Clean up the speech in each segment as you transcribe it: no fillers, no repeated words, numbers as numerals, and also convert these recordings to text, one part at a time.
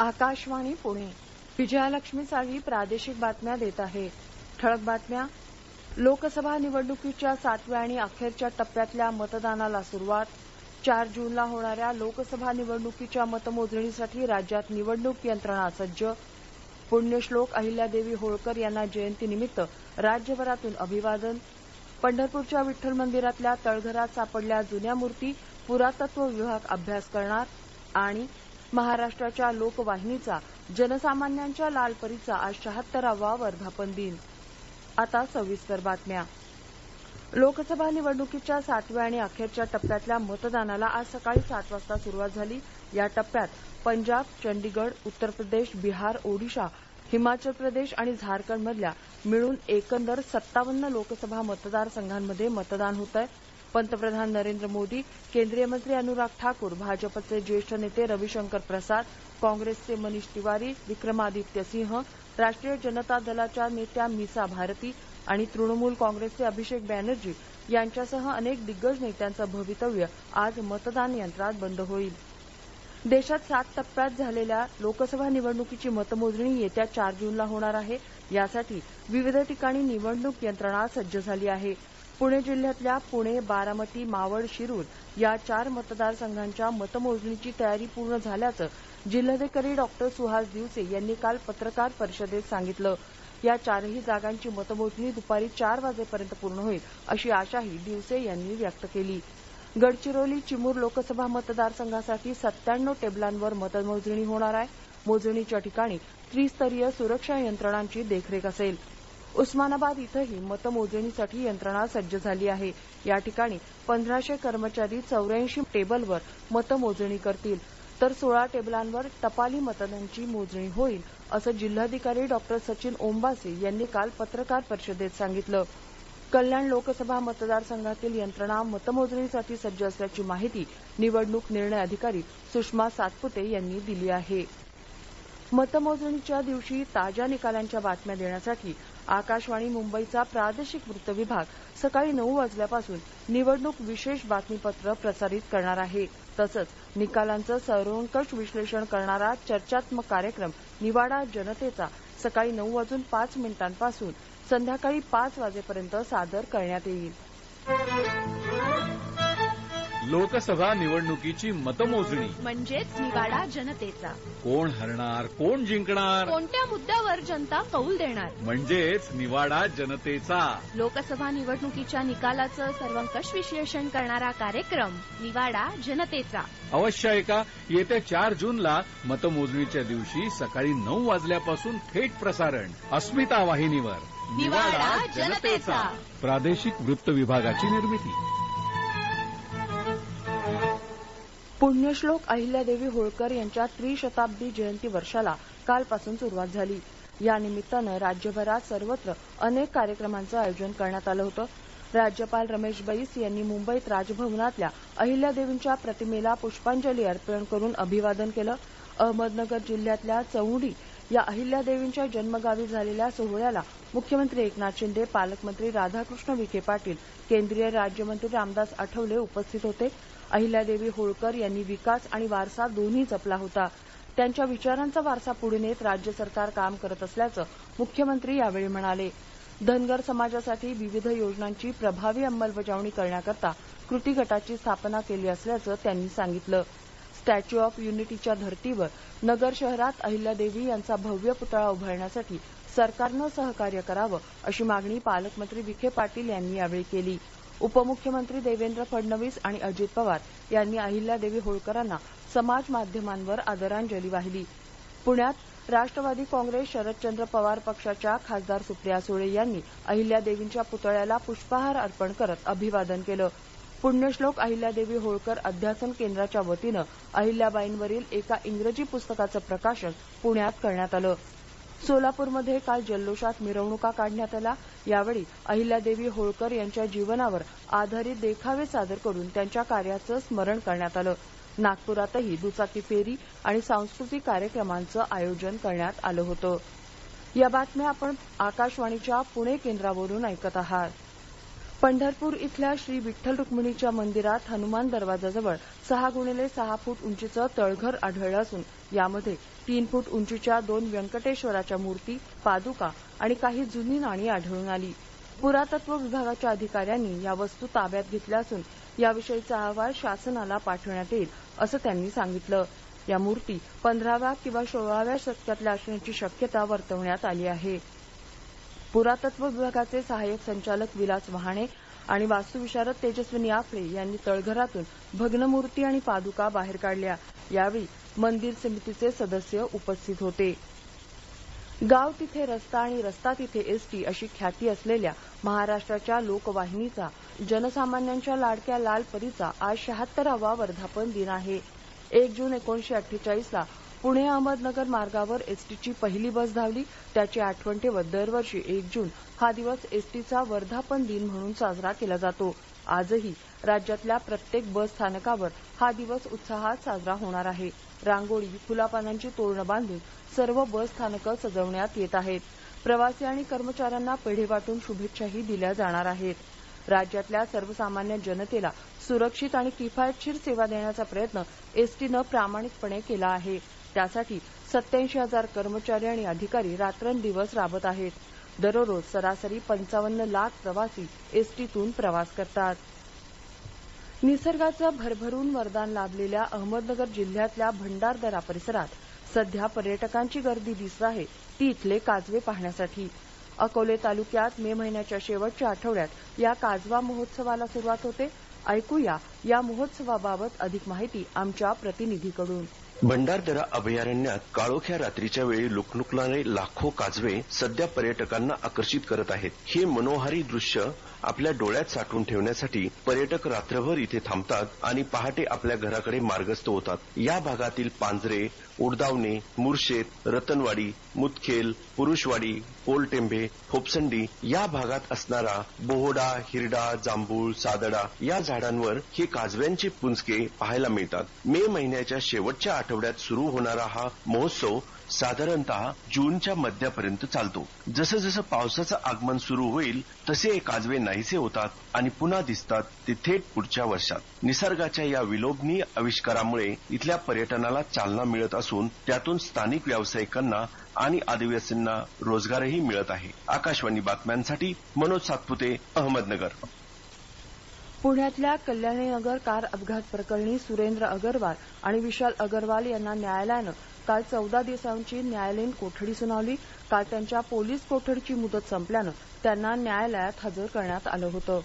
आकाशवाणी पुणे. विजयालक्ष्मी साळवी प्रादेशिक बातम्या देत आहे. ठळक बातम्या. लोकसभा निवडणुकीच्या 7व्या आणि अखेरच्या टप्प्यातल्या मतदानाला सुरुवात. 4 जूनला होणाऱ्या लोकसभा निवडणुकीच्या मतमोजणीसाठी राज्यात निवडणूक यंत्रणा सज्ज. पुण्यश्लोक अहिल्यादेवी होळकर यांना जयंतीनिमित्त राज्यभरातून अभिवादन. पंढरपूरच्या विठ्ठल मंदिरातल्या तळघरात सापडल्या जुन्या मूर्ती पुरातत्व विभाग अभ्यास करणार. आणि महाराष्ट्राच्या लोकवाहिनीचा जनसामान्यांच्या लालपरीचा आज 76वा वर्धापन दिन. आता सविस्तर बातम्या. लोकसभा निवडणुकीच्या 7व्या आणि अखेरच्या टप्प्यातल्या मतदानाला आज सकाळी 7 वाजता सुरुवात झाली. या टप्प्यात पंजाब, चंडीगड, उत्तर प्रदेश, बिहार, ओडिशा, हिमाचल प्रदेश आणि झारखंडमधल्या मिळून एकंदर 57 लोकसभा मतदारसंघांमध्ये मतदान होत आहे. पंतप्रधान नरेंद्र मोदी, केंद्रीय मंत्री अनुराग ठाकूर, भाजपचे ज्येष्ठ नेते रविशंकर प्रसाद, काँग्रेसचे मनीष तिवारी, विक्रमादित्य सिंह, राष्ट्रीय जनता दलाच्या नेत्या मीसा भारती आणि तृणमूल काँग्रेसचे अभिषेक बॅनर्जी यांच्यासह अनेक दिग्गज नेत्यांचं भवितव्य आज मतदान यंत्रात बंद होईल. देशात 7 टप्प्यात झालेल्या लोकसभा निवडणुकीची मतमोजणी येत्या 4 जूनला होणार आहे. यासाठी विविध ठिकाणी निवडणूक यंत्रणा सज्ज झाली आहे. पुणे जिल्ह्यातल्या पुणे, बारामती, मावळ, शिरूर या 4 मतदारसंघांच्या मतमोजणीची तयारी पूर्ण झाल्याचं जिल्हाधिकारी डॉक्टर सुहास दिवसे यांनी काल पत्रकार परिषदेत सांगितलं. या 4ही जागांची मतमोजणी दुपारी 4 वाजेपर्यंत पूर्ण होईल अशी आशाही दिवसे यांनी व्यक्त केली. गडचिरोली, चिमूर लोकसभा मतदारसंघासाठी 97 टेबलांवर मतमोजणी होणार आहे. मोजणीच्या ठिकाणी त्रिस्तरीय सुरक्षा यंत्रणांची देखरेख असेल. उस्मानाबाद इथंही मतमोजणीसाठी यंत्रणा सज्ज झाली आहे. या ठिकाणी 1500 कर्मचारी 84 टेबलवर मतमोजणी करतील, तर 16 टेबलांवर टपाली मतदानाची मोजणी होईल, असं जिल्हाधिकारी डॉक्टर सचिन ओंबासे यांनी काल पत्रकार परिषदेत सांगितलं. कल्याण लोकसभा मतदारसंघातील यंत्रणा मतमोजणीसाठी सज्ज असल्याची माहिती निवडणूक निर्णय अधिकारी सुषमा सातपुते यांनी दिली आहे. मतमोजणीच्या दिवशी ताज्या निकालांच्या बातम्या देण्यासाठी आकाशवाणी मुंबईचा प्रादेशिक वृत्त विभाग सकाळी 9 वाजल्यापासून निवडणूक विशेष बातमीपत्र प्रसारित करणार आहे. तसंच निकालांचं सर्वंकष विश्लेषण करणारा चर्चात्मक कार्यक्रम निवाडा जनतेचा सकाळी 9:05 पासून संध्याकाळी 5 वाजेपर्यंत सादर करण्यात येईल. लोकसभा निवडणुकीची मतमोजणी म्हणजेच निवाडा जनतेचा. कोण हरणार, कोण जिंकणार, कोणत्या मुद्द्यावर जनता कौल देणार, म्हणजेच निवाडा जनतेचा. लोकसभा निवडणुकीच्या निकालाचं सर्वंकष विश्लेषण करणारा कार्यक्रम निवाडा जनतेचा. अवश्य ऐका. येत्या 4 जूनला मतमोजणीच्या दिवशी सकाळी 9 वाजल्यापासून थेट प्रसारण अस्मिता वाहिनीवर. निवाडा जनतेचा. प्रादेशिक वृत्त विभागाची निर्मिती. पुण्यश्लोक अहिल्यादेवी होळकर यांच्या त्रिशताब्दी जयंती वर्षाला कालपासून सुरुवात झाली. या निमित्तानं राज्यभरात सर्वत्र अनेक कार्यक्रमांचं आयोजन करण्यात आलं होतं. राज्यपाल रमेश बैस यांनी मुंबईत राजभवनातल्या अहिल्यादेवींच्या प्रतिमेला पुष्पांजली अर्पण करून अभिवादन केलं. अहमदनगर जिल्ह्यातल्या चौंडी या अहिल्यादेवींच्या जन्मगावी झालेल्या सोहळ्याला मुख्यमंत्री एकनाथ शिंदे, पालकमंत्री राधाकृष्ण विखे पाटील, केंद्रीय राज्यमंत्री रामदास आठवले उपस्थित होते. अहिल्यादेवी होळकर यांनी विकास आणि वारसा दोन्ही जपला होता. त्यांच्या विचारांचा वारसा पुढे नेत राज्य सरकार काम करत असल्याचं मुख्यमंत्री यावेळी म्हणाले. धनगर समाजासाठी विविध योजनांची प्रभावी अंमलबजावणी करण्याकरता कृती गटाची स्थापना केली असल्याचं त्यांनी सांगितलं. स्टॅच्यू ऑफ युनिटीच्या धर्तीवर नगर शहरात अहिल्यादेवी यांचा भव्य पुतळा उभारण्यासाठी सरकारनं सहकार्य करावं अशी मागणी पालकमंत्री विखे पाटील यांनी यावेळी केली. उपमुख्यमंत्री देवेंद्र फडणवीस आणि अजित पवार यांनी अहिल्यादेवी होळकरांना समाज माध्यमांवर आदरांजली वाहिली. पुण्यात राष्ट्रवादी काँग्रेस शरदचंद्र पवार पक्षाच्या खासदार सुप्रिया सुळे यांनी अहिल्यादेवींच्या पुतळ्याला पुष्पहार अर्पण करत अभिवादन केलं. पुण्यश्लोक अहिल्यादेवी होळकर अध्यासन केंद्राच्या वतीनं अहिल्याबाईंवरील एका इंग्रजी पुस्तकाचं प्रकाशन पुण्यात करण्यात आलं. सोलापूरमध्ये काल जल्लोषात मिरवणुका काढण्यात आल्या. यावेळी अहिल्यादेवी होळकर यांच्या जीवनावर आधारित देखावे सादर करून त्यांच्या कार्याचं स्मरण करण्यात आलं. नागपुरातही दुचाकी फेरी आणि सांस्कृतिक कार्यक्रमांचं आयोजन करण्यात आलं होतं. या बातम्या आपण आकाशवाणीच्या पुणे केंद्रावरून ऐकत आहात. पंढरपूर इथल्या श्री विठ्ठल रुक्मिणीच्या मंदिरात हनुमान दरवाजाजवळ 6x6 फूट उंचीचं तळघर आढळलं असून यामध्ये 3 फूट उंचीच्या 2 व्यंकटेश्वराच्या मूर्ती, पादुका आणि काही जुनी नाणी आढळून आली. पुरातत्व विभागाच्या अधिकाऱ्यांनी या वस्तू ताब्यात घेतल्या असून याविषयीचा अहवाल शासनाला पाठवण्यात येईल असं त्यांनी सांगितलं. या मूर्ती 15व्या किंवा 16व्या शतकातल्या असण्याची शक्यता वर्तवण्यात आली आहे. पुरातत्व विभागाचे सहाय्यक संचालक विलास वहाणे आणि वास्तुविशारद तेजस्विनी आफळे यांनी तळघरातून भग्न मूर्ती आणि पादुका बाहेर काढल्या. यावेळी मंदिर समितीचे सदस्य उपस्थित होते. गाव तिथे रस्ता आणि रस्ता तिथे एसटी अशी ख्याती असलेल्या महाराष्ट्राच्या लोकवाहिनीचा जनसामान्यांच्या लाडक्या लाल परीचा आज 76वा वर्धापन दिन आहे. 1 जून 1948ला पुणे अहमदनगर मार्गावर एसटीची पहिली बस धावली. त्याची आठवण ठेवत दरवर्षी 1 जून हा दिवस एसटीचा वर्धापन दिन म्हणून साजरा केला जातो. आजही राज्यातल्या प्रत्येक बस स्थानकावर हा दिवस उत्साहात साजरा होणार आहे. रांगोळी, फुलापानांची तोरणं बांधून सर्व बस स्थानकं सजवण्यात येत आहेत. प्रवासी आणि कर्मचाऱ्यांना पेढे वाटून शुभेच्छाही दिल्या जाणार आहेत. राज्यातल्या सर्वसामान्य जनतेला सुरक्षित आणि किफायतशीर सेवा देण्याचा प्रयत्न एसटीनं प्रामाणिकपणे केला आहे. त्यासाठी 87,000 कर्मचारी आणि अधिकारी रात्रंदिवस राबत आहेत. दररोज सरासरी 55 लाख प्रवासी एसटीतून प्रवास करतात. निसर्गाचं भरभरून वरदान लाभलेल्या अहमदनगर जिल्ह्यातल्या भंडारदरा परिसरात सध्या पर्यटकांची गर्दी दिसत आहे. ती इथले काजवे पाहण्यासाठी. अकोले तालुक्यात मे महिन्याच्या शेवटच्या आठवड्यात या काजवा महोत्सवाला सुरुवात होते. ऐकूया या महोत्सवाबाबत अधिक माहिती आमच्या प्रतिनिधीकडून. भंडारदरा अभयारण्यात काळोख्या रात्रीच्या वेळी लुकलुकणारे लाखो काजवे सध्या पर्यटकांना आकर्षित करत आहेत. हे मनोहारी दृश्य आपल्या डोळ्यात साठवून ठेवण्यासाठी पर्यटक रात्रभर इथे थांबतात आणि पहाटे आपल्या घराकडे मार्गस्थ होतात. या भागातील पांजरे, उडदावणे, मुरशेत, रतनवाडी, मुदखेल, पुरुषवाडी, पोलटेंबे, फोपसंडी या भागात असणारा बोहडा, हिरडा, जांभूळ, सादडा या झाडांवर हे काजव्यांचे पुंजके पाहायला मिळतात. मे महिन्याच्या शेवटच्या आठवड्यात सुरू होणारा हा महोत्सव साधारणतः जूनच्या मध्यापर्यंत चालतो. जसं जसं पावसाचं आगमन सुरू होईल तसे हे काजवे नाहीसे होतात आणि पुन्हा दिसतात ते थेट पुढच्या वर्षात. निसर्गाच्या या विलोभनीय आविष्कारामुळे इथल्या पर्यटनाला चालना मिळत असून त्यातून स्थानिक व्यावसायिकांना आणि आदिवासींना रोजगारही मिळत आहे. आकाशवाणी बातम्यांसाठी मनोज सातपुते, अहमदनगर. पुण्यातल्या कल्याणीनगर कार अपघात प्रकरणी सुरेंद्र अगरवाल आणि विशाल अगरवाल यांना न्यायालयानं काल 14 दिवसांची न्यायालयीन कोठडी सुनावली. काल त्यांच्या पोलीस कोठडीची मुदत संपल्यानं त्यांना न्यायालयात हजर करण्यात आलं होतं.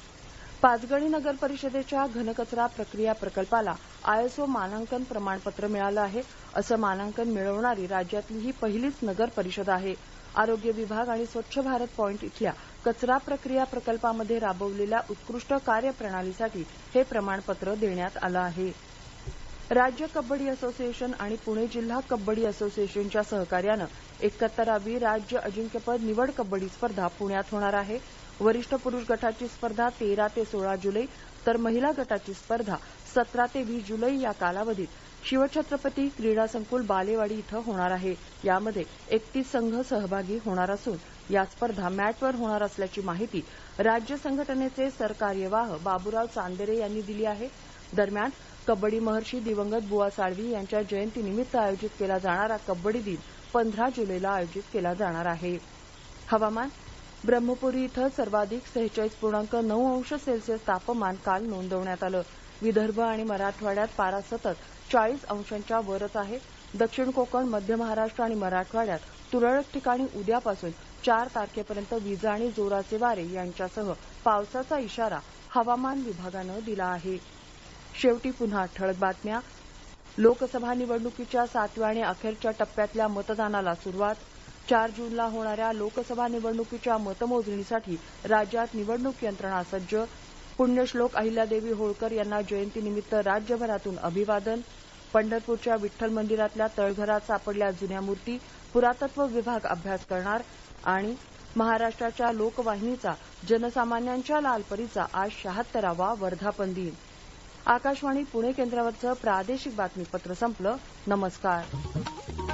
पाचगणी नगर परिषदेच्या घनकचरा प्रक्रिया प्रकल्पाला आयएसओ मानांकन प्रमाणपत्र मिळालं आहे. असं मानांकन मिळवणारी राज्यातली ही पहिलीच नगर परिषद आहे. आरोग्य विभाग आणि स्वच्छ भारत पॉइंट इथल्या कचरा प्रक्रिया प्रकल्पामध्ये राबवलेल्या उत्कृष्ट कार्यप्रणालीसाठी हे प्रमाणपत्र देण्यात आलं आहे. राज्य कबड्डी असोसिएशन आणि पुणे जिल्हा कबड्डी असोसिएशनच्या सहकार्यानं 71वी राज्य अजिंक्यपद निवड कबड्डी स्पर्धा पुण्यात होणार आहे. वरिष्ठ पुरुष गटाची स्पर्धा 13 ते 16 जुलै तर महिला गटाची स्पर्धा 17 ते 20 जुलै या कालावधीत शिवछत्रपती क्रीडा संकुल बालेवाडी इथं होणार आहे. यामध्ये 31 संघ सहभागी होणार असून या स्पर्धा मॅटवर होणार असल्याची माहिती राज्य संघटनेचे सरकार्यवाह बाबूराव चांदेरे यांनी दिली आहे. दरम्यान कबड्डी महर्षी दिवंगत बुवा साळवी यांच्या जयंतीनिमित्त आयोजित केला जाणारा कबड्डी दिन 15 जुलैला आयोजित केला जाणार आहे. हवामान. ब्रह्मपुरी इथं सर्वाधिक 46.9 अंश सेल्सिअस तापमान काल नोंदवण्यात आलं. विदर्भ आणि मराठवाड्यात पारा सतत 40 अंशांच्या वरच आहे. दक्षिण कोकण, मध्य महाराष्ट्र आणि मराठवाड्यात तुरळक ठिकाणी उद्यापासून 4 तारखेपर्यंत विजा आणि जोराचे वारे यांच्यासह पावसाचा इशारा हवामान विभागानं दिला आहे. शेवटी पुन्हा ठळक बातम्या. लोकसभा निवडणुकीच्या 7व्या आणि अखेरच्या टप्प्यातल्या मतदानाला सुरुवात. 4 जूनला होणाऱ्या लोकसभा निवडणुकीच्या मतमोजणीसाठी राज्यात निवडणूक यंत्रणा सज्ज. पुण्यश्लोक अहिल्यादेवी होळकर यांना जयंतीनिमित्त राज्यभरातून अभिवादन. पंढरपूरच्या विठ्ठल मंदिरातल्या तळघरात सापडल्या जुन्या मूर्ती, पुरातत्व विभाग अभ्यास करणार. आणि महाराष्ट्राच्या लोकवाहिनीचा जनसामान्यांच्या लालपरीचा आज 76वा वर्धापन दिन. आकाशवाणी पुणे केंद्रावरचं प्रादेशिक बातमीपत्र संपलं. नमस्कार.